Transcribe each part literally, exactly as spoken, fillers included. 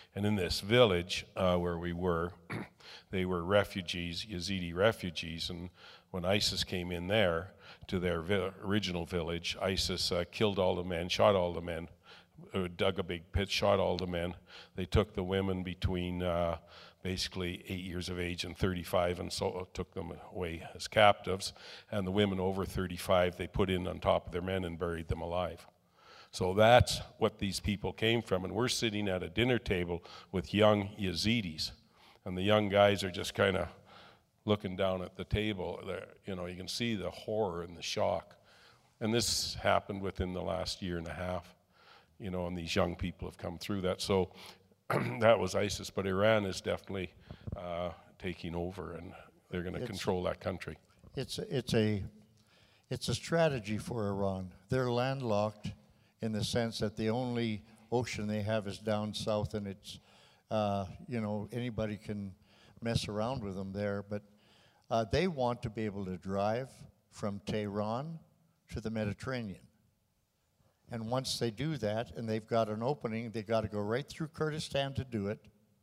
And in this village uh, where we were, they were refugees, Yazidi refugees, and when ISIS came in there to their vi- original village, ISIS uh, killed all the men, shot all the men, uh, dug a big pit, shot all the men. They took the women between uh, basically eight years of age and thirty-five, and so took them away as captives. And the women over thirty-five, they put in on top of their men and buried them alive. So that's what these people came from. And we're sitting at a dinner table with young Yazidis. And the young guys are just kind of looking down at the table. They're, you know, you can see the horror and the shock. And this happened within the last year and a half, you know, and these young people have come through that. So that was ISIS, but Iran is definitely uh, taking over, and they're going to control that country. It's a, it's a it's a strategy for Iran. They're landlocked in the sense that the only ocean they have is down south, and it's uh, you know, anybody can mess around with them there. But uh, they want to be able to drive from Tehran to the Mediterranean. And once they do that, and they've got an opening, they've got to go right through Kurdistan to do it.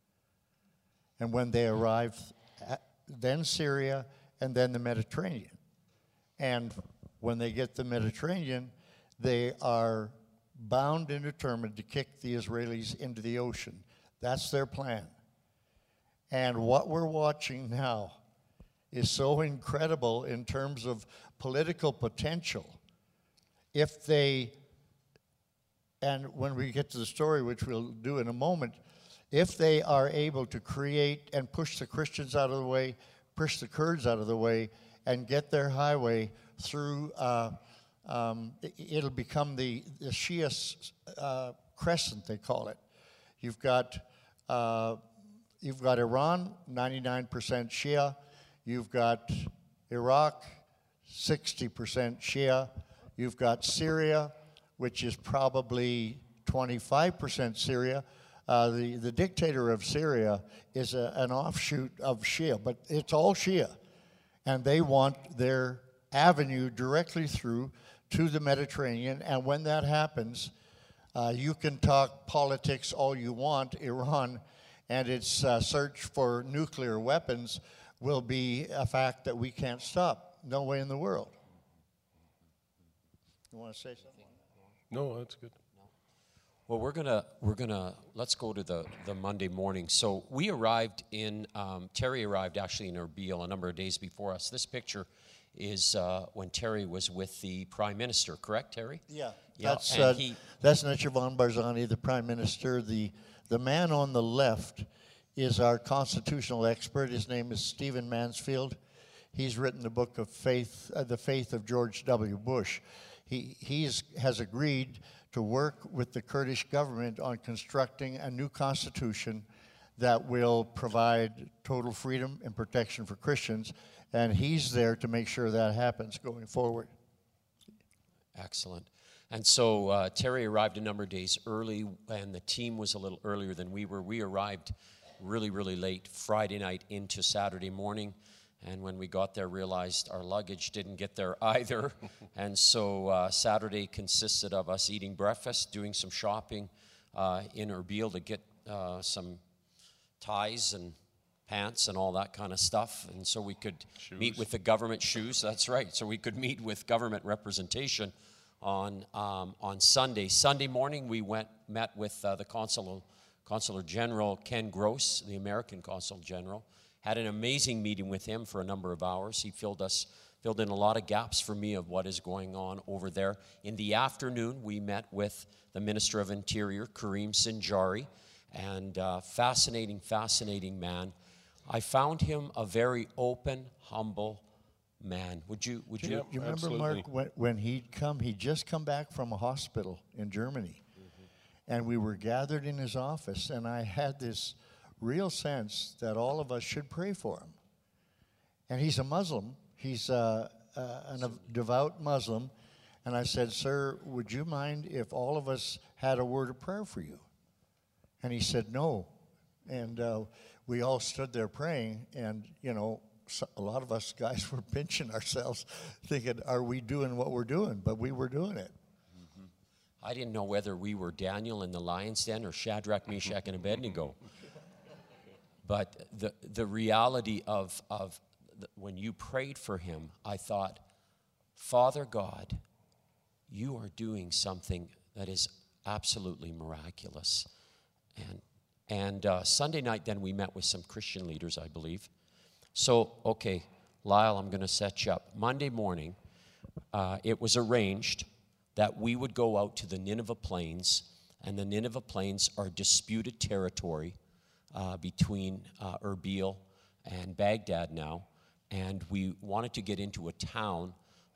And when they arrive, at, then Syria, and then the Mediterranean. And when they get the Mediterranean, they are bound and determined to kick the Israelis into the ocean. That's their plan. And what we're watching now is so incredible in terms of political potential. If they, and when we get to the story, which we'll do in a moment, if they are able to create and push the Christians out of the way, push the Kurds out of the way, and get their highway through, uh, um, it'll become the, the Shia uh, crescent, they call it. You've got, uh, you've got Iran, ninety-nine percent Shia. You've got Iraq, sixty percent Shia. You've got Syria, which is probably twenty-five percent Syria. Uh, the, the dictator of Syria is a, an offshoot of Shia, but it's all Shia. And they want their avenue directly through to the Mediterranean. And when that happens, uh, you can talk politics all you want. Iran and its uh, search for nuclear weapons will be a fact that we can't stop. No way in the world. You want to say something? No, that's good. Well, we're gonna we're gonna let's go to the the Monday morning. So we arrived in um, Terry arrived actually in Erbil a number of days before us. This picture is uh, when Terry was with the Prime Minister, correct, Terry? Yeah, yeah. That's and uh, he, that's Necharvan Barzani, the Prime Minister. The the man on the left is our constitutional expert. His name is Stephen Mansfield. He's written the book of faith, uh, the faith of George W. Bush. He he's has agreed to work with the Kurdish government on constructing a new constitution that will provide total freedom and protection for Christians, and he's there to make sure that happens going forward. Excellent. And so uh, Terry arrived a number of days early, and the team was a little earlier than we were. We arrived really, really late Friday night into Saturday morning. And when we got there, realized our luggage didn't get there either. And so uh, Saturday consisted of us eating breakfast, doing some shopping uh, in Erbil to get uh, some ties and pants and all that kind of stuff. And so we could shoes. meet with the government shoes. That's right. So we could meet with government representation on um, on Sunday. Sunday morning, we went met with uh, the Consul, Consular General Ken Gross, the American Consul General. Had an amazing meeting with him for a number of hours. He filled us, filled in a lot of gaps for me of what is going on over there. In the afternoon, we met with the Minister of Interior, Karim Sinjari, and uh, fascinating, fascinating man. I found him a very open, humble man. Would you? Would you? You, you remember, absolutely. Mark, when, when he'd come, he'd just come back from a hospital in Germany, mm-hmm. and we were gathered in his office, and I had this real sense that all of us should pray for him. And he's a Muslim. He's uh, uh, a devout Muslim. And I said, sir, would you mind if all of us had a word of prayer for you? And he said, no. And uh, we all stood there praying. And, you know, so a lot of us guys were pinching ourselves thinking, are we doing what we're doing? But we were doing it. I didn't know whether we were Daniel in the lion's den or Shadrach, Meshach, and Abednego. But the, the reality of, of the, when you prayed for him, I thought, Father God, you are doing something that is absolutely miraculous. And, and uh, Sunday night, then we met with some Christian leaders, I believe. So, okay, Lyle, I'm going to set you up. Monday morning, uh, it was arranged that we would go out to the Nineveh Plains, and the Nineveh Plains are disputed territory uh, between uh, Erbil and Baghdad now, and we wanted to get into a town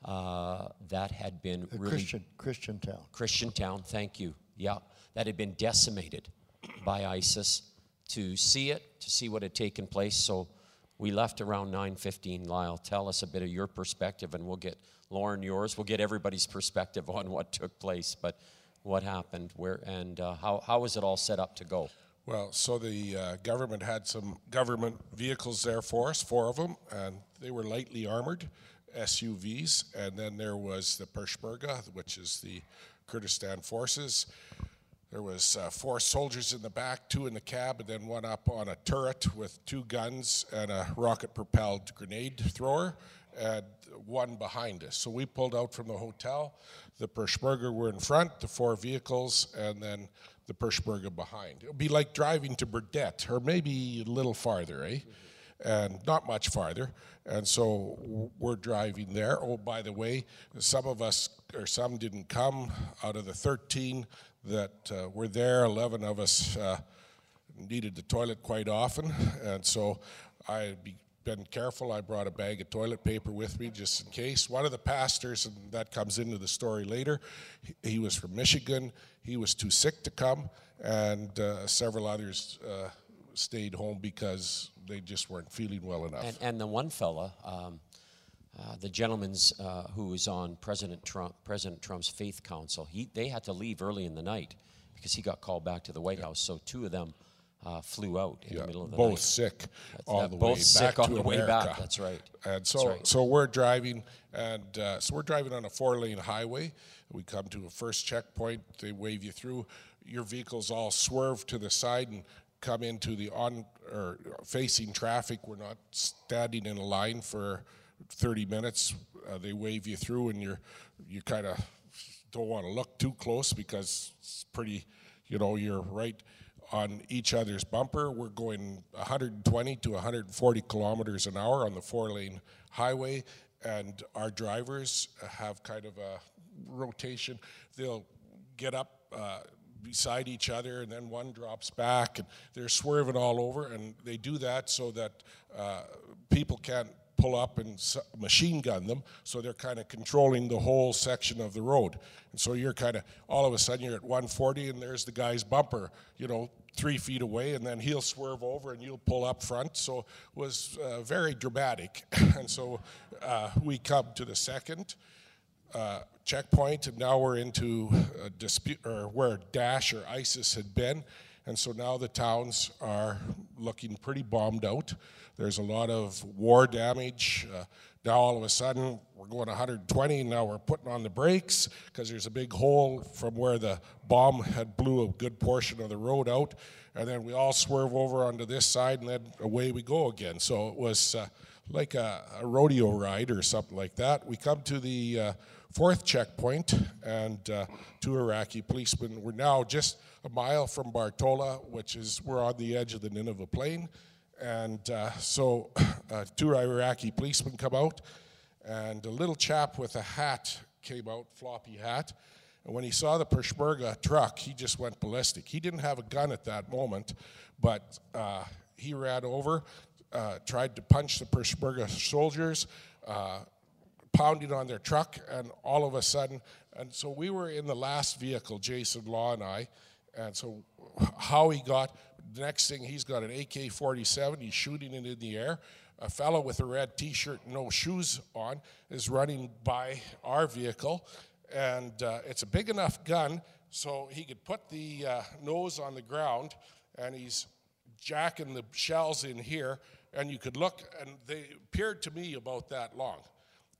uh, that had been A really... Christian, Christian town. Christian town, thank you, yeah, that had been decimated by ISIS, to see it, to see what had taken place. So we left around nine fifteen. Lyle, tell us a bit of your perspective, and we'll get Lauren yours. We'll get everybody's perspective on what took place, but what happened, where, and uh, how, how was it all set up to go? Well, so the uh, government had some government vehicles there for us, four of them, and they were lightly armored S U Vs. And then there was the Peshmerga, which is the Kurdistan forces. There was uh, four soldiers in the back, two in the cab, and then one up on a turret with two guns and a rocket-propelled grenade thrower, and one behind us. So we pulled out from the hotel. The Peshmerga were in front, the four vehicles, and then the Peshmerga behind. It would be like driving to Burdett, or maybe a little farther, eh? And not much farther. And so we're driving there. Oh, by the way, some of us, or some didn't come. Out of the thirteen that uh, were there, eleven of us uh, needed the toilet quite often. And so I be been careful. I brought a bag of toilet paper with me just in case. One of the pastors, and that comes into the story later, he, he was from Michigan. He was too sick to come, and uh, several others uh, stayed home because they just weren't feeling well enough. And, and the one fella, um, uh, the gentleman's uh, who was on President Trump, President Trump's Faith Council, he, they had to leave early in the night because he got called back to the White House. So two of them uh, flew out in yeah, the middle of the both night. sick That's all that, the both way sick back on to the America. way back. That's right. And so, That's right. so we're driving, and uh, so we're driving on a four-lane highway. We come to a first checkpoint. They wave you through. Your vehicles all swerve to the side and come into the on or facing traffic. We're not standing in a line for thirty minutes. Uh, they wave you through, and you're you kind of don't want to look too close because it's pretty. You know, you're right on each other's bumper. We're going one hundred twenty to one hundred forty kilometers an hour on the four-lane highway, and our drivers have kind of a rotation. They'll get up uh, beside each other, and then one drops back, and they're swerving all over, and they do that so that uh, people can't pull up and machine gun them, so they're kind of controlling the whole section of the road. And so you're kind of, all of a sudden you're at one forty, and there's the guy's bumper, you know, three feet away, and then he'll swerve over and you'll pull up front. So it was uh, very dramatic. And so uh, we come to the second uh, checkpoint, and now we're into a dispute, or where Daesh or ISIS had been. And so now the towns are looking pretty bombed out. There's a lot of war damage. Uh, now all of a sudden we're going one hundred twenty, and now we're putting on the brakes because there's a big hole from where the bomb had blew a good portion of the road out. And then we all swerve over onto this side, and then away we go again. So it was uh, like a, a rodeo ride or something like that. We come to the uh, fourth checkpoint, and uh, two Iraqi policemen. We're now just a mile from Bartola, which is, we're on the edge of the Nineveh Plain. And uh, so uh, two Iraqi policemen come out, and a little chap with a hat came out, floppy hat. And when he saw the Peshmerga truck, he just went ballistic. He didn't have a gun at that moment, but uh, he ran over, uh, tried to punch the Peshmerga soldiers, uh, pounding on their truck, and all of a sudden, and so we were in the last vehicle, Jason Law and I, and so how he got, the next thing, he's got an A K forty-seven, he's shooting it in the air. A fellow with a red t-shirt, no shoes on, is running by our vehicle, and uh, it's a big enough gun so he could put the uh, nose on the ground, and he's jacking the shells in here, and you could look, and they appeared to me about that long.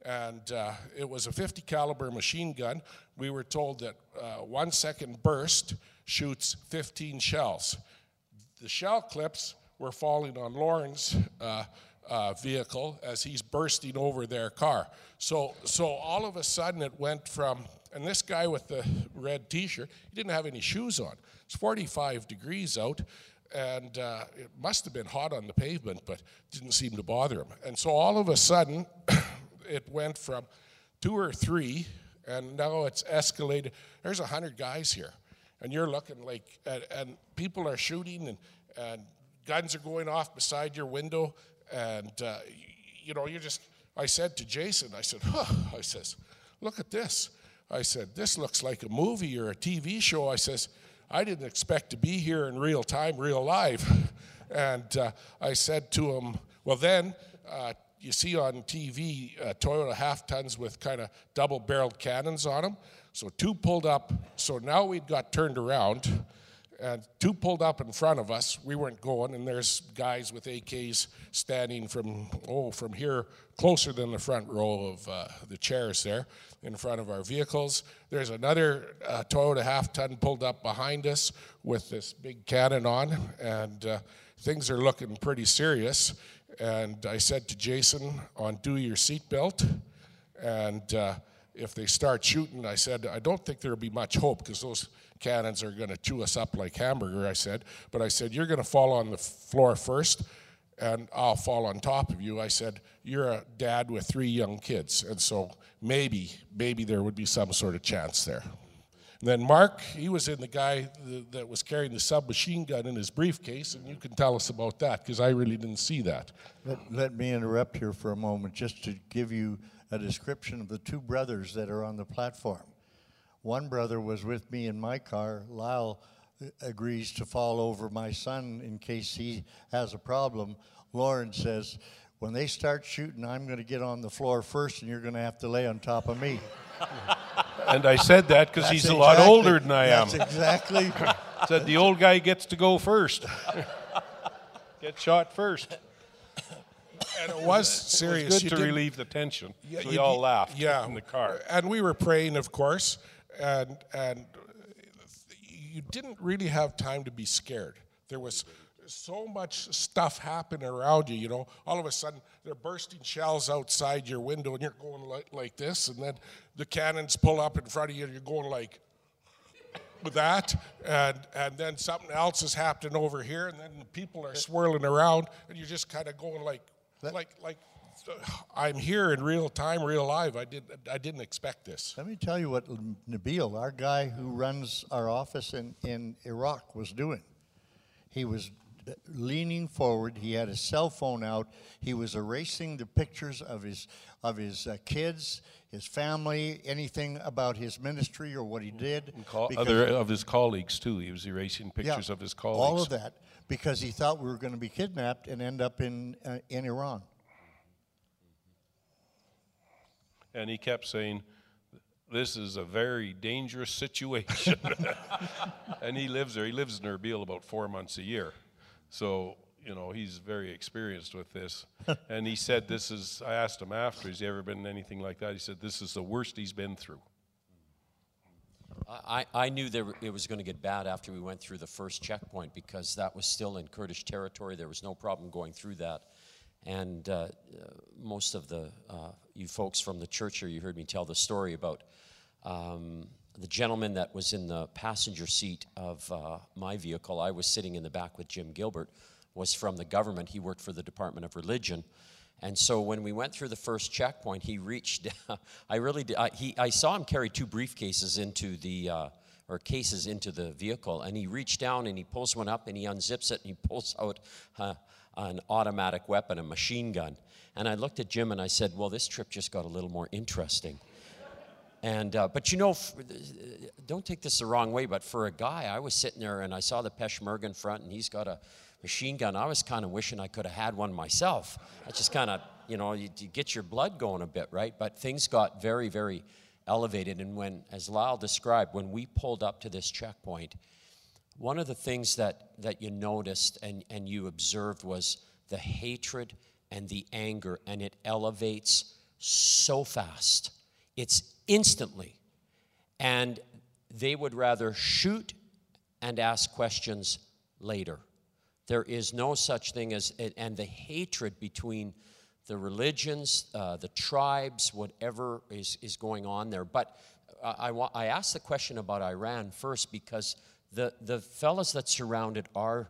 and uh, it was a fifty caliber machine gun. We were told that uh, one second burst shoots fifteen shells. The shell clips were falling on Lauren's uh, uh, vehicle as he's bursting over their car. So, so all of a sudden it went from, and this guy with the red t-shirt, he didn't have any shoes on. It's forty-five degrees out, and uh, it must have been hot on the pavement, but didn't seem to bother him. And so all of a sudden, it went from two or three, and now it's escalated. There's a hundred guys here, and you're looking like, and, and people are shooting, and, and guns are going off beside your window, and uh, you know, you're just, I said to Jason, I said, huh, I says, look at this. I said, this looks like a movie or a T V show. I says, I didn't expect to be here in real time, real live. And uh, I said to him, well then, uh, you see on T V uh, Toyota half-tons with kind of double-barreled cannons on them. So two pulled up, so now we'd got turned around, and two pulled up in front of us. We weren't going, and there's guys with A Ks standing from, oh, from here, closer than the front row of uh, the chairs there, in front of our vehicles. There's another uh, Toyota half-ton pulled up behind us with this big cannon on, and uh, things are looking pretty serious. And I said to Jason, undo your seatbelt, and uh, if they start shooting, I said, I don't think there'll be much hope, because those cannons are going to chew us up like hamburger, I said. But I said, you're going to fall on the floor first, and I'll fall on top of you. I said, you're a dad with three young kids, and so maybe, maybe there would be some sort of chance there. And then Mark, he was in the guy th- that was carrying the submachine gun in his briefcase, and you can tell us about that, because I really didn't see that. Let, let me interrupt here for a moment just to give you a description of the two brothers that are on the platform. One brother was with me in my car. Lyle agrees to fall over my son in case he has a problem. Lauren says, when they start shooting, I'm going to get on the floor first, and you're going to have to lay on top of me. And I said that because he's That's a lot exactly- older than I am. That's exactly. Said the old guy gets to go first. Get shot first. And it was serious. It was You good to didn't- relieve the tension. Yeah, So you we all d- laughed yeah. in the car. And we were praying, of course, and and you didn't really have time to be scared. There was so much stuff happening around you, you know. All of a sudden, they're bursting shells outside your window, and you're going like, like this, and then the cannons pull up in front of you, and you're going like with that, and and then something else is happening over here, and then people are swirling around, and you're just kind of going like, like, like, I'm here in real time, real live. I did, I didn't expect this. Let me tell you what Nabil, our guy who runs our office in, in Iraq, was doing. He was leaning forward. He had his cell phone out. He was erasing the pictures of his of his uh, kids, his family, anything about his ministry or what he did. Call, because- other of his colleagues too. He was erasing pictures Yeah, of his colleagues. all of that, because he thought we were going to be kidnapped and end up in uh, in Iran. And he kept saying, this is a very dangerous situation. And he lives there. He lives in Erbil about four months a year. So, you know, he's very experienced with this. And he said this is, I asked him after, has he ever been in anything like that? He said this is the worst he's been through. I, I knew there, it was going to get bad after we went through the first checkpoint, because that was still in Kurdish territory. There was no problem going through that. And uh, most of the, uh, you folks from the church here, you heard me tell the story about um, the gentleman that was in the passenger seat of uh, my vehicle. I was sitting in the back with Jim Gilbert, was from the government. He worked for the Department of Religion. And so when we went through the first checkpoint, he reached, I really did, I, he, I saw him carry two briefcases into the, uh, or cases into the vehicle, and he reached down and he pulls one up and he unzips it and he pulls out uh, an automatic weapon, a machine gun. And I looked at Jim and I said, well, this trip just got a little more interesting. And, uh, but you know, f- don't take this the wrong way, but for a guy, I was sitting there and I saw the Peshmerga in front and he's got a machine gun. I was kind of wishing I could have had one myself. I just kind of, you know, you, you get your blood going a bit, right? But things got very, very elevated. And when, as Lyle described, when we pulled up to this checkpoint, one of the things that, that you noticed and, and you observed was the hatred and the anger, and it elevates so fast. It's instantly. And they would rather shoot and ask questions later. There is no such thing as, and the hatred between the religions, uh, the tribes, whatever is, is going on there. But I, I, I asked the question about Iran first because the, the fellas that surrounded our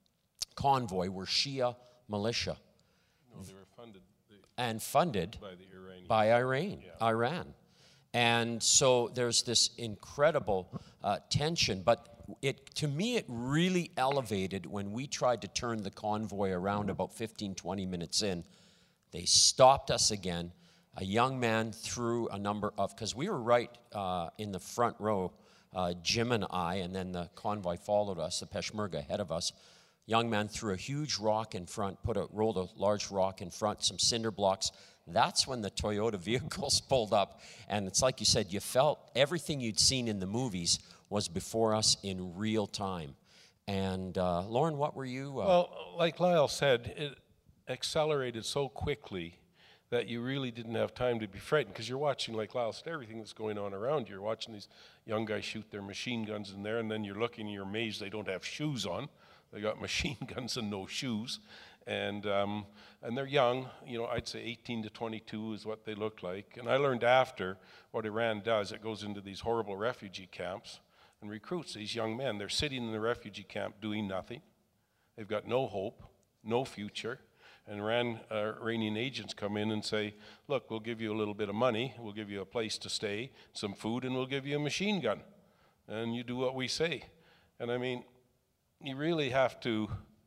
convoy were Shia militia. No, they were funded they, and funded by the Iranians. By Iran. Yeah. Iran. And so there's this incredible uh, tension, but it to me it really elevated when we tried to turn the convoy around about fifteen, twenty minutes in. They stopped us again. A young man threw a number of, because we were right uh, in the front row, uh, Jim and I, and then the convoy followed us, the Peshmerga ahead of us. Young man threw a huge rock in front, put a rolled a large rock in front, some cinder blocks. That's when the Toyota vehicles pulled up, and it's like you said, you felt everything you'd seen in the movies was before us in real time. And uh, Lauren, what were you? Uh, well, like Lyle said, it accelerated so quickly that you really didn't have time to be frightened because you're watching, like Lyle said, everything that's going on around you. You're watching these young guys shoot their machine guns in there, and then you're looking and you're amazed they don't have shoes on. They got machine guns and no shoes. And um, and they're young, you know, I'd say eighteen to twenty-two is what they look like. And I learned after what Iran does, it goes into these horrible refugee camps and recruits these young men. They're sitting in the refugee camp doing nothing. They've got no hope, no future. And Iran, uh, Iranian agents come in and say, look, we'll give you a little bit of money, we'll give you a place to stay, some food, and we'll give you a machine gun. And you do what we say. And I mean, you really have to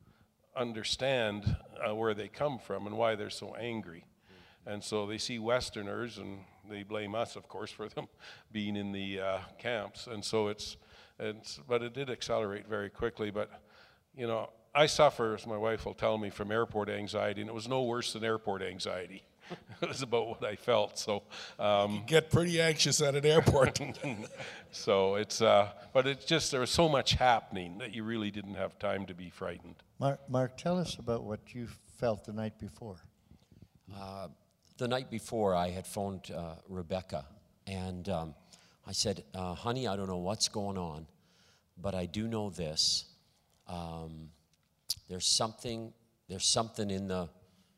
understand uh, where they come from and why they're so angry. And so they see Westerners, and they blame us, of course, for them being in the uh, camps. And so it's, it's, but it did accelerate very quickly. But, you know, I suffer, as my wife will tell me, from airport anxiety, and it was no worse than airport anxiety. It was about what I felt. So um, you get pretty anxious at an airport. so it's, uh, but it's just, there was so much happening that you really didn't have time to be frightened. Mark, Mark, tell us about what you felt the night before. Uh, the night before, I had phoned uh, Rebecca, and um, I said, uh, honey, I don't know what's going on, but I do know this. Um, there's something, there's something in the,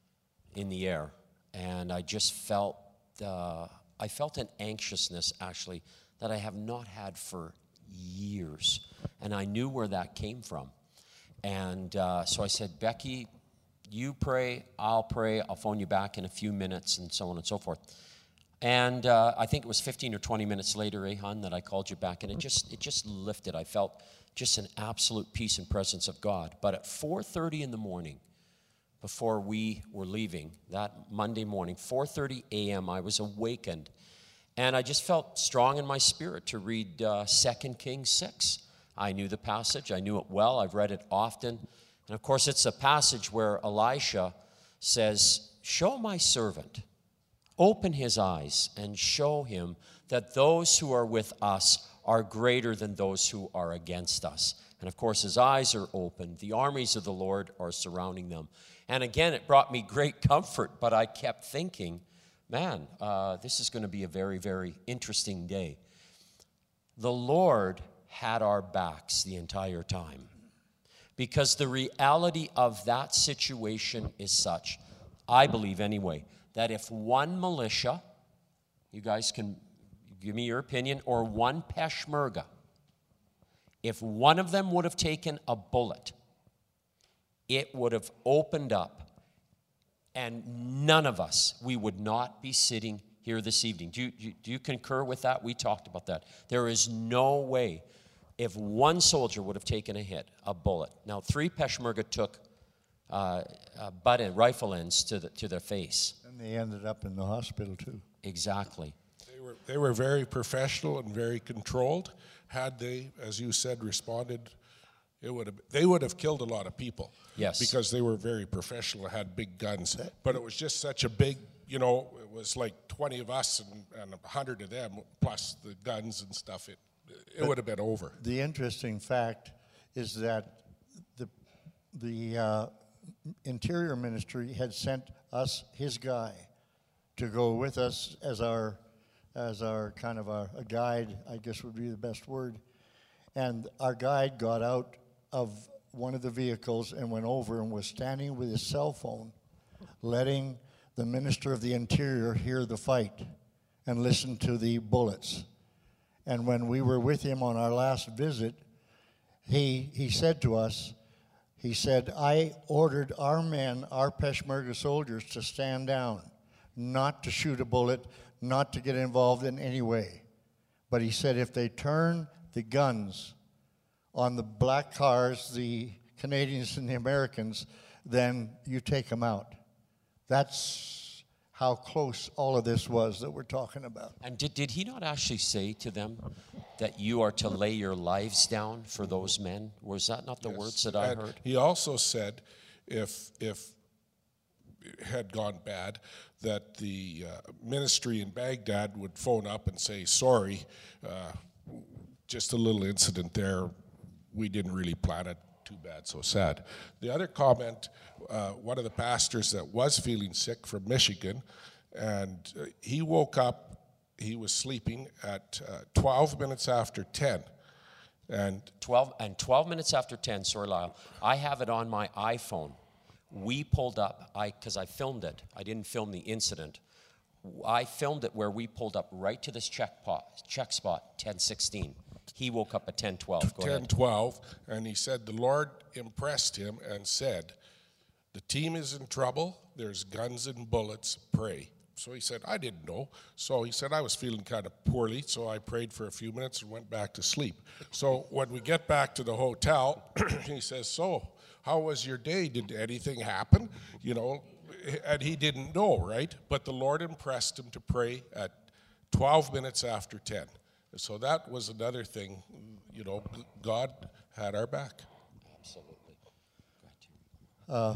in the air. And I just felt, uh, I felt an anxiousness, actually, that I have not had for years. And I knew where that came from. And uh, so I said, Becky, you pray, I'll pray, I'll phone you back in a few minutes, and so on and so forth. And uh, I think it was fifteen or twenty minutes later, eh, hon, that I called you back, and it just it just lifted. I felt just an absolute peace and presence of God. But at four thirty in the morning, before we were leaving, that Monday morning, four thirty a.m., I was awakened, and I just felt strong in my spirit to read uh, Second Kings six. I knew the passage. I knew it well. I've read it often. And, of course, it's a passage where Elisha says, show my servant, open his eyes, and show him that those who are with us are greater than those who are against us. And, of course, his eyes are opened. The armies of the Lord are surrounding them. And, again, it brought me great comfort, but I kept thinking, man, uh, this is going to be a very, very interesting day. The Lord had our backs the entire time, because the reality of that situation is such, I believe anyway, that if one militia, you guys can give me your opinion, or one Peshmerga, if one of them would have taken a bullet, it would have opened up, and none of us, we would not be sitting here this evening. Do you, do you concur with that? We talked about that. There is no way if one soldier would have taken a hit, a bullet. Now, three Peshmerga took uh, uh, butt and rifle ends to, the, to their face. And they ended up in the hospital, too. Exactly. They were, they were very professional and very controlled. Had they, as you said, responded, it would have, they would have killed a lot of people. Yes. Because they were very professional, had big guns. But it was just such a big, you know, it was like twenty of us and, and one hundred of them, plus the guns and stuff. It, it would have been over. The interesting fact is that the, the uh, Interior Ministry had sent us his guy to go with us as our as our kind of a, a guide, I guess would be the best word. And our guide got out of one of the vehicles and went over and was standing with his cell phone, letting the Minister of the Interior hear the fight and listen to the bullets. And when we were with him on our last visit, he he said to us, he said, I ordered our men, our Peshmerga soldiers, to stand down, not to shoot a bullet, not to get involved in any way. But he said if they turn the guns on the black cars, the Canadians and the Americans, then you take them out. That's how close all of this was that we're talking about. And did, did he not actually say to them that you are to lay your lives down for those men? Was that not the Yes. words that I And heard? he also said if if it had gone bad, that the uh, ministry in Baghdad would phone up and say, sorry, uh, just a little incident there. We didn't really plan it. Too bad, so sad. The other comment, uh, one of the pastors that was feeling sick from Michigan, and uh, he woke up, he was sleeping at uh, twelve minutes after ten. And twelve and twelve minutes after ten, sorry, Lyle. I have it on my iPhone. We pulled up, I because I filmed it. I didn't film the incident. I filmed it where we pulled up right to this check, pot, check spot, ten sixteen. He woke up at ten twelve. Go ten ahead. twelve, and he said the Lord impressed him and said, the team is in trouble, there's guns and bullets, pray. So he said, I didn't know. So he said, I was feeling kind of poorly, so I prayed for a few minutes and went back to sleep. So when we get back to the hotel, he says, so how was your day? Did anything happen? You know, and he didn't know, right? But the Lord impressed him to pray at twelve minutes after ten. So that was another thing, you know, God had our back. Absolutely. Uh,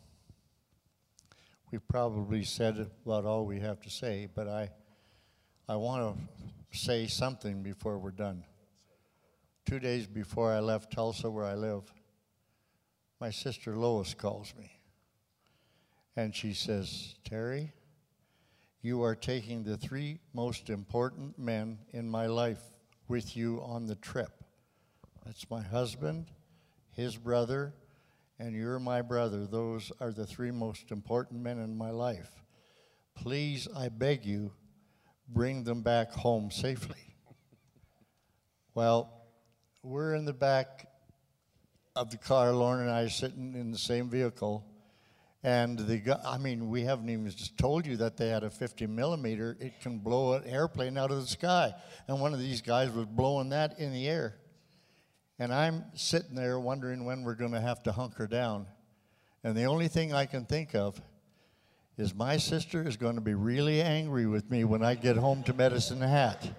we probably said about all we have to say, but I, I want to say something before we're done. Two days before I left Tulsa, where I live, my sister Lois calls me, and she says, Terry, you are taking the three most important men in my life with you on the trip. That's my husband, his brother, and you're my brother. Those are the three most important men in my life. Please, I beg you, bring them back home safely. Well, we're in the back of the car, Lauren and I are sitting in the same vehicle, and the gu- I mean, we haven't even just told you that they had a fifty millimeter. It can blow an airplane out of the sky. And one of these guys was blowing that in the air. And I'm sitting there wondering when we're going to have to hunker down. And the only thing I can think of is my sister is going to be really angry with me when I get home to Medicine Hat.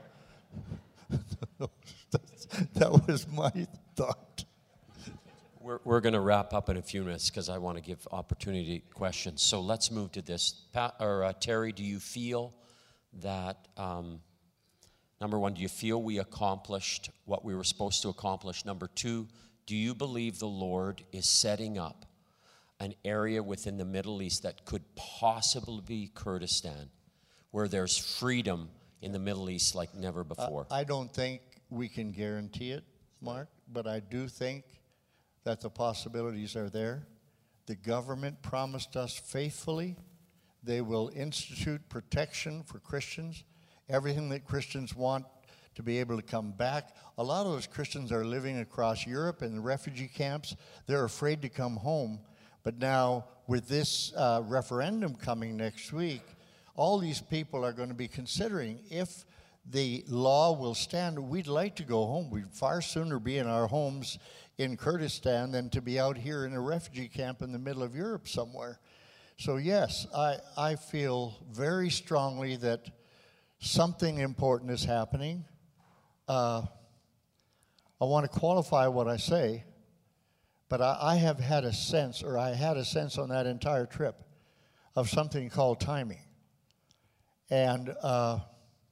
That was my thought. We're, we're going to wrap up in a few minutes because I want to give opportunity to questions. So let's move to this. Pat, or uh, Terry, do you feel that, um, number one, do you feel we accomplished what we were supposed to accomplish? Number two, do you believe the Lord is setting up an area within the Middle East that could possibly be Kurdistan, where there's freedom in the Middle East like never before? Uh, I don't think we can guarantee it, Mark, but I do think that the possibilities are there. The government promised us faithfully they will institute protection for Christians, everything that Christians want to be able to come back. A lot of those Christians are living across Europe in the refugee camps. They're afraid to come home. But now with this uh, referendum coming next week, all these people are going to be considering if the law will stand. We'd like to go home. We'd far sooner be in our homes in Kurdistan than to be out here in a refugee camp in the middle of Europe somewhere. So yes, I, I feel very strongly that something important is happening. Uh, I want to qualify what I say, but I, I have had a sense, or I had a sense on that entire trip, of something called timing. And uh,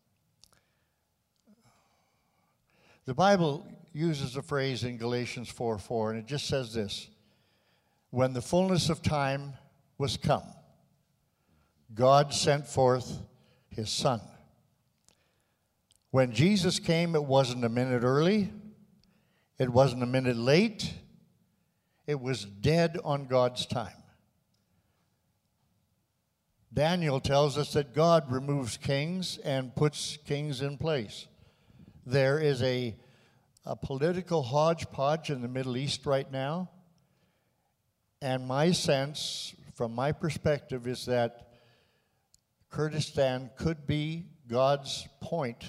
the Bible uses a phrase in Galatians four four, and it just says this: when the fullness of time was come, God sent forth his Son. When Jesus came, it wasn't a minute early. It wasn't a minute late. It was dead on God's time. Daniel tells us that God removes kings and puts kings in place. There is a, a political hodgepodge in the Middle East right now. And my sense, from my perspective, is that Kurdistan could be God's point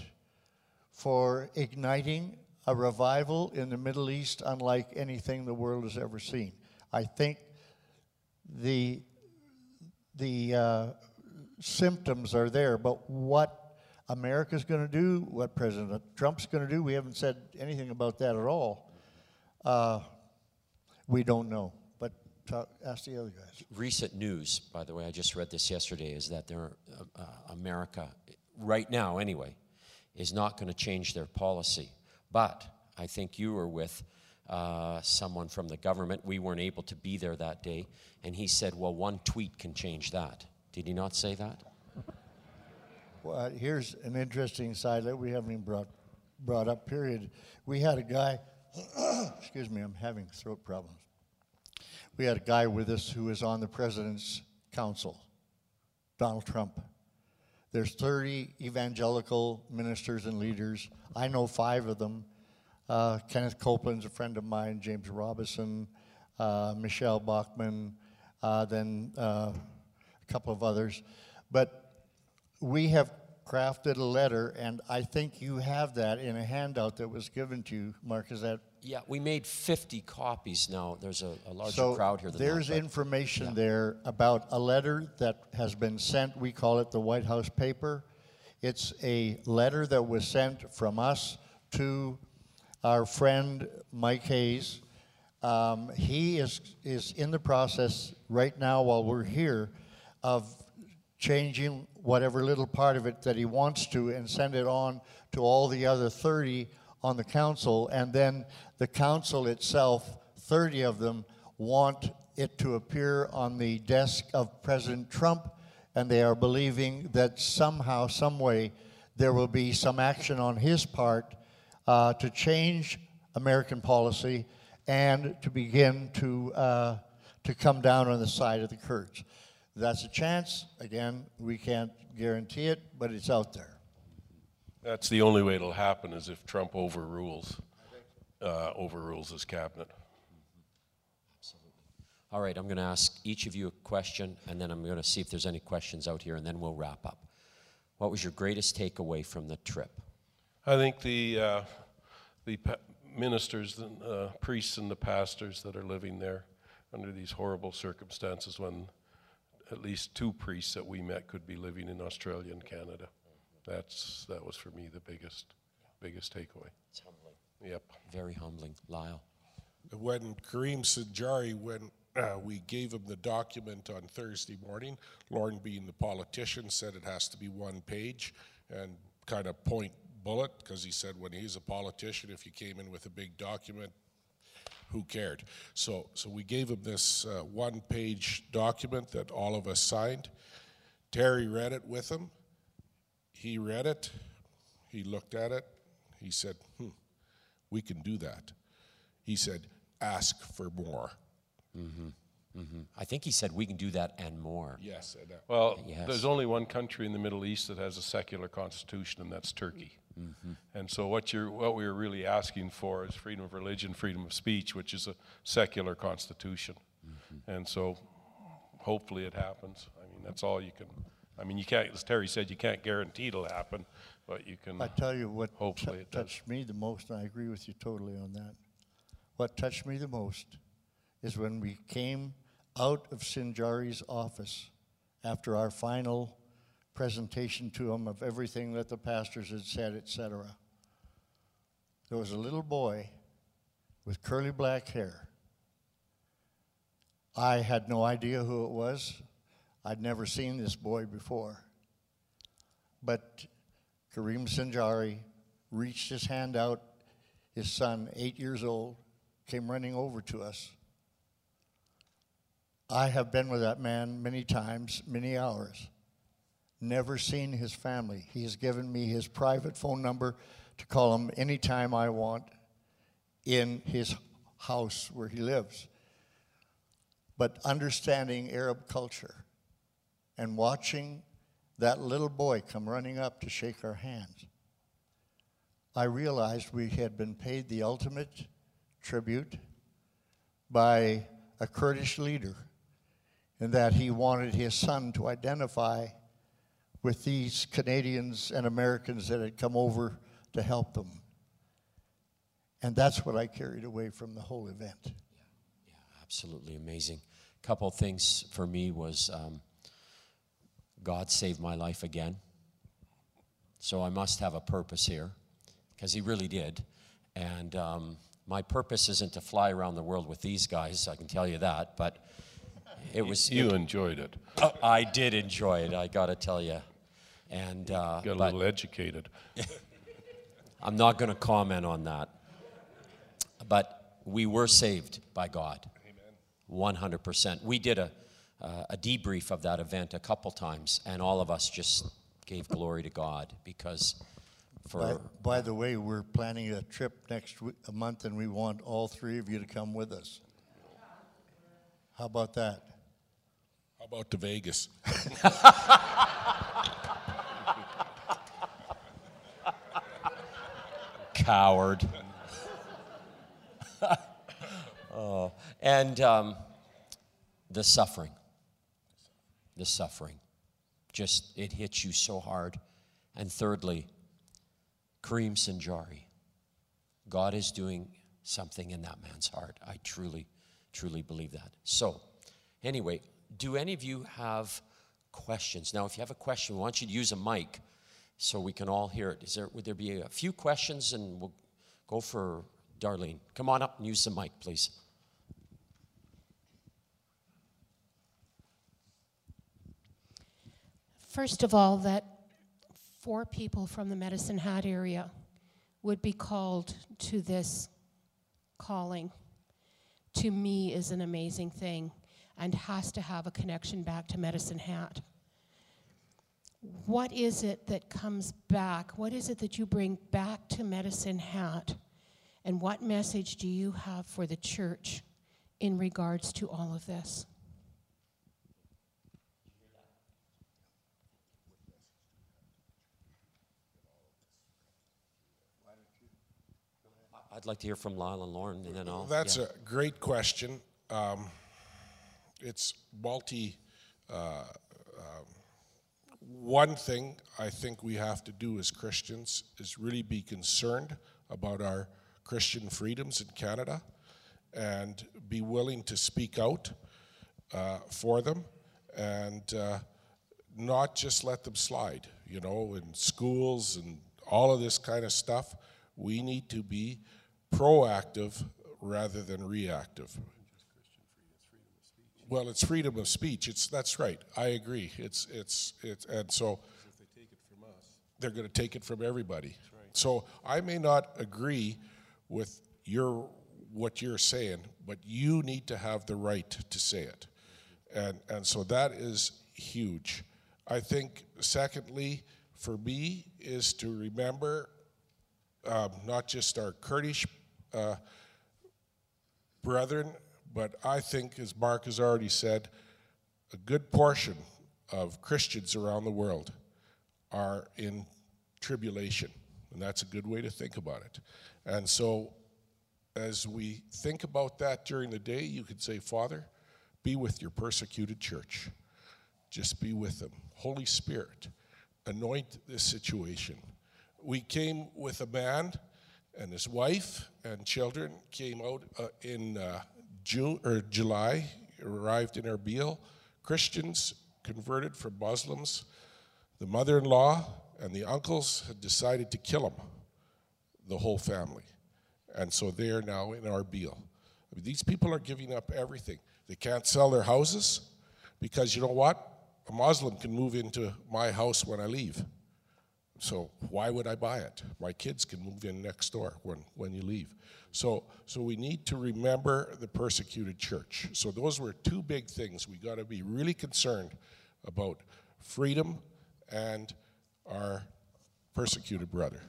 for igniting a revival in the Middle East unlike anything the world has ever seen. I think the, the uh, symptoms are there, but what America's going to do, what President Trump's going to do, we haven't said anything about that at all. Uh, we don't know. But talk, ask the other guys. Recent news, by the way, I just read this yesterday, is that there, uh, uh, America, right now anyway, is not going to change their policy. But I think you were with uh, someone from the government. We weren't able to be there that day. And he said, well, one tweet can change that. Did he not say that? Well, here's an interesting side that we haven't even brought, brought up, period. We had a guy, excuse me, I'm having throat problems. We had a guy with us who was on the president's council, Donald Trump. There's thirty evangelical ministers and leaders. I know five of them. Uh, Kenneth Copeland's a friend of mine, James Robinson, uh, Michelle Bachmann, uh, then uh, a couple of others. But we have crafted a letter, and I think you have that in a handout that was given to you. Mark, is that? Yeah, we made fifty copies now. There's a, a larger So crowd here than there's that. but- information yeah. there about a letter that has been sent. We call it the White House paper. It's a letter that was sent from us to our friend Mike Hayes. Um, he is, is in the process right now while we're here of changing whatever little part of it that he wants to and send it on to all the other thirty on the council. And then the council itself, thirty of them, want it to appear on the desk of President Trump, and they are believing that somehow, some way, there will be some action on his part uh, to change American policy and to begin to, uh, to come down on the side of the Kurds. That's a chance. Again, we can't guarantee it, but it's out there. That's the only way it'll happen, is if Trump overrules, uh, overrules his cabinet. All right, I'm going to ask each of you a question, and then I'm going to see if there's any questions out here, and then we'll wrap up. What was your greatest takeaway from the trip? I think the uh, the pa- ministers, and uh, priests, and the pastors that are living there under these horrible circumstances, when at least two priests that we met could be living in Australia and Canada. That's that was for me the biggest biggest takeaway. It's humbling. Yep. Very humbling. Lyle? When Kareem Sinjari, when uh, we gave him the document on Thursday morning, Lauren, being the politician, said it has to be one page and kind of point bullet, because he said when he's a politician, if you came in with a big document, who cared? So, so we gave him this uh, one-page document that all of us signed. Terry read it with him. He read it. He looked at it. He said, hmm, we can do that. He said, ask for more. Mm-hmm. Mm-hmm. I think he said we can do that and more. Yes. And, uh, Well, Yes. there's only one country in the Middle East that has a secular constitution, and that's Turkey. Mm-hmm. And so what you're, what we were really asking for is freedom of religion, freedom of speech, which is a secular constitution. Mm-hmm. And so hopefully it happens. I mean, that's all you can, I mean, you can't, as Terry said, you can't guarantee it'll happen, but you can. I tell you what Hopefully t- it does. touched me the most, and I agree with you totally on that. What touched me the most is when we came out of Sinjari's office after our final presentation to him of everything that the pastors had said, et cetera. There was a little boy with curly black hair. I had no idea who it was. I'd never seen this boy before. But Kareem Sinjari reached his hand out. His son, eight years old, came running over to us. I have been with that man many times, many hours. never seen his family. He has given me his private phone number to call him anytime I want in his house where he lives. But understanding Arab culture and watching that little boy come running up to shake our hands, I realized we had been paid the ultimate tribute by a Kurdish leader, and that he wanted his son to identify with these Canadians and Americans that had come over to help them. And that's what I carried away from the whole event. Yeah, yeah, absolutely amazing. A couple of things for me was um, God saved my life again. So I must have a purpose here, because he really did. And um, my purpose isn't to fly around the world with these guys, I can tell you that, but it was... You it, enjoyed it. uh, I did enjoy it, I gotta tell you. And uh, Got a but little educated. I'm not gonna comment on that. But we were saved by God. Amen. one hundred percent. We did a, uh, a debrief of that event a couple times, and all of us just gave glory to God, because for... By, by the way, we're planning a trip next week, a month, and we want all three of you to come with us. How about that? How about to Vegas? Coward. Oh, and um, the suffering. The suffering. Just, it hits you so hard. And thirdly, Kareem Sanjari. God is doing something in that man's heart. I truly, truly believe that. So, anyway, do any of you have questions? Now, if you have a question, we want you to use a mic so we can all hear it. Is there, would there be a few questions, and we'll go for Darlene. Come on up and use the mic, please. First of all, that four people from the Medicine Hat area would be called to this calling, to me is an amazing thing, and has to have a connection back to Medicine Hat. What is it that comes back? What is it that you bring back to Medicine Hat? And what message do you have for the church in regards to all of this? I'd like to hear from Lyle and Lauren, and then I'll... That's yeah. a great question. Um, it's multi... Uh, um, one thing I think we have to do as Christians is really be concerned about our Christian freedoms in Canada and be willing to speak out uh, for them, and uh, not just let them slide. You know, in schools and all of this kind of stuff, we need to be proactive rather than reactive. Well, it's freedom of speech. It's that's right. I agree. It's it's it's and so if they take it from us, they're going to take it from everybody. Right. So I may not agree with your what you're saying, but you need to have the right to say it, and and so that is huge. I think secondly, for me, is to remember um, not just our Kurdish uh, brethren, but I think, as Mark has already said, a good portion of Christians around the world are in tribulation, and that's a good way to think about it. And so as we think about that during the day, you could say, Father, be with your persecuted church. Just be with them. Holy Spirit, anoint this situation. We came with a man, and his wife and children came out uh, in uh, June or July, arrived in Erbil. Christians converted from Muslims. The mother-in-law and the uncles had decided to kill them, the whole family. And so they are now in Erbil. I mean, these people are giving up everything. They can't sell their houses because, you know what? A Muslim can move into my house when I leave. So why would I buy it? My kids can move in next door when, when you leave. So, so we need to remember the persecuted church. So those were two big things. We got to be really concerned about freedom and our persecuted brother.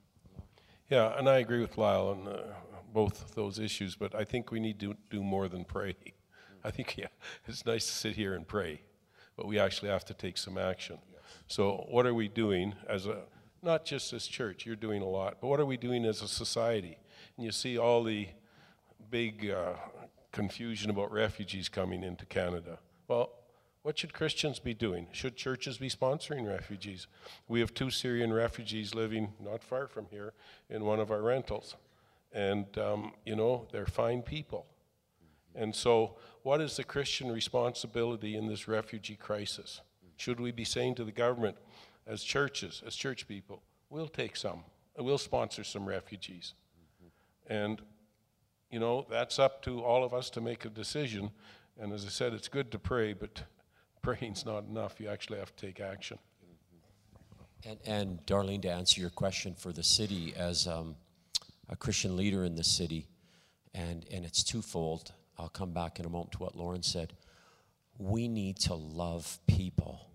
Yeah, and I agree with Lyle on uh, both those issues, but I think we need to do more than pray. I think, yeah, it's nice to sit here and pray, but we actually have to take some action. Yes. So what are we doing as a, not just as church, you're doing a lot, but what are we doing as a society? And you see all the big uh, confusion about refugees coming into Canada. Well, what should Christians be doing? Should churches be sponsoring refugees? We have two Syrian refugees living not far from here in one of our rentals. And, um, you know, they're fine people. And so what is the Christian responsibility in this refugee crisis? Should we be saying to the government, as churches, as church people, we'll take some, we'll sponsor some refugees. And, you know, that's up to all of us to make a decision. And as I said, it's good to pray, but praying's not enough. You actually have to take action. And, and Darlene, to answer your question for the city, as um, a Christian leader in the city, and, and it's twofold. I'll come back in a moment to what Lauren said. We need to love people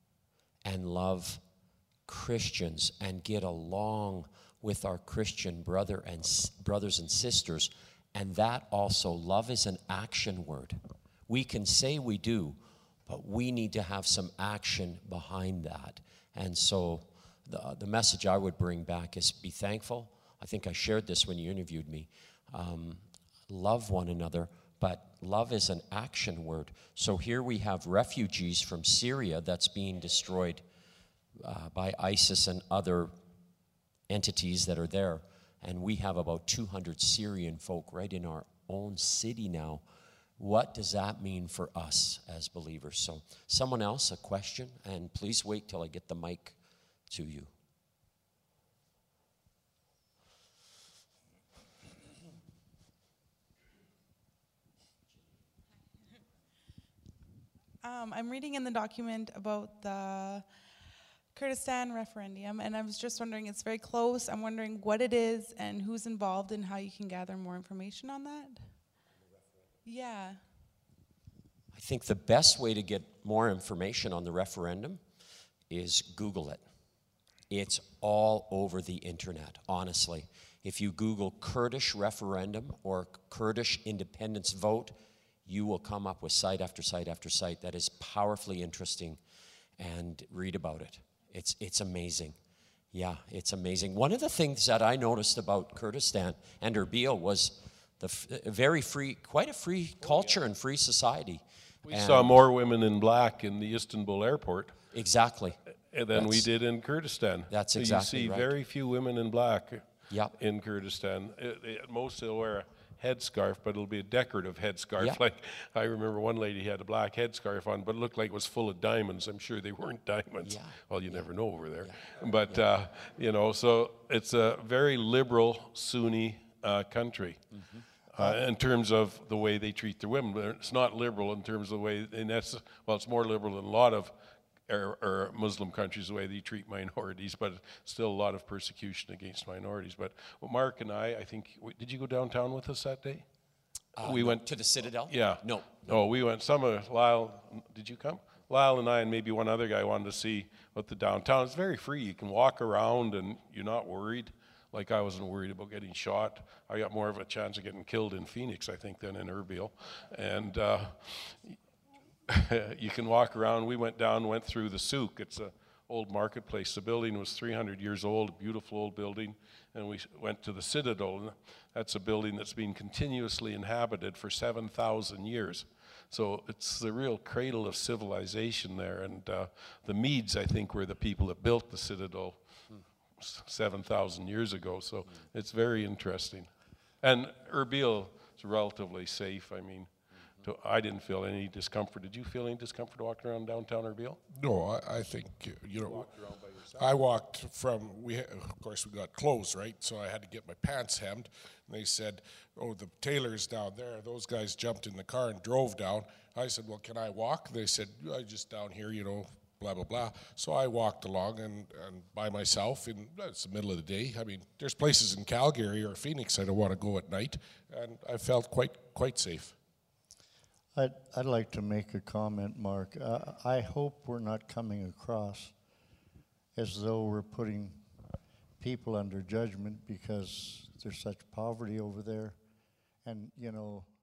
and love Christians and get along with our Christian brother and brothers and sisters. And that also, love is an action word. We can say we do, but we need to have some action behind that. And so the, the message I would bring back is be thankful. I think I shared this when you interviewed me. Um, love one another, but love is an action word. So here we have refugees from Syria that's being destroyed uh, by ISIS and other entities that are there. And we have about two hundred Syrian folk right in our own city now. What does that mean for us as believers? So someone else, a question? And please wait till I get the mic to you. Um, I'm reading in the document about the Kurdistan referendum, and I was just wondering, it's very close. I'm wondering what it is and who's involved and how you can gather more information on that. Yeah. I think the best way to get more information on the referendum is Google it. It's all over the internet, honestly. If you Google Kurdish referendum or Kurdish independence vote, you will come up with site after site after site that is powerfully interesting, and read about it. It's, it's amazing. Yeah, it's amazing. One of the things that I noticed about Kurdistan and Erbil was the f- very free, quite a free culture oh, yeah. and free society. We and saw more women in black in the Istanbul airport. Exactly. Than that's, we did in Kurdistan. That's exactly You see right. very few women in black yep. in Kurdistan. It, it, most will wear a headscarf, but it'll be a decorative headscarf. Yep. Like I remember one lady had a black headscarf on, but it looked like it was full of diamonds. I'm sure they weren't diamonds. Yeah. Well, you yeah. never know over there. Yeah. But, yeah. uh, you know, so it's a very liberal Sunni uh, country. Mm-hmm. Uh, in terms of the way they treat their women. But it's not liberal in terms of the way, and that's, well, it's more liberal than a lot of or, or Muslim countries, the way they treat minorities, but still a lot of persecution against minorities. But well, Mark and I, I think, did you go downtown with us that day? Uh, we no, went to the Citadel? Yeah. No. No, oh, we went, some of Lyle, did you come? Lyle and I and maybe one other guy wanted to see what the downtown, it's very free. You can walk around and you're not worried. Like I wasn't worried about getting shot. I got more of a chance of getting killed in Phoenix, I think, than in Erbil. And uh, you can walk around. We went down, went through the souk. It's an old marketplace. The building was three hundred years old, a beautiful old building. And we went to the Citadel. That's a building that's been continuously inhabited for seven thousand years. So it's the real cradle of civilization there. And uh, the Medes, I think, were the people that built the Citadel seven thousand years ago, so mm. it's very interesting. And Erbil is relatively safe. I mean, mm-hmm. to, I didn't feel any discomfort. Did you feel any discomfort walking around downtown Erbil? No, I, I think, you know, walked around by yourself? I walked from, we of course we got clothes, right? So I had to get my pants hemmed. And they said, oh, the tailor's down there. Those guys jumped in the car and drove down. I said, well, can I walk? They said, I just down here, you know, blah, blah, blah. So I walked along and, and by myself, and it's the middle of the day. I mean, there's places in Calgary or Phoenix I don't want to go at night, and I felt quite quite safe. I'd, I'd like to make a comment, Mark. Uh, I hope we're not coming across as though we're putting people under judgment because there's such poverty over there. And, you know,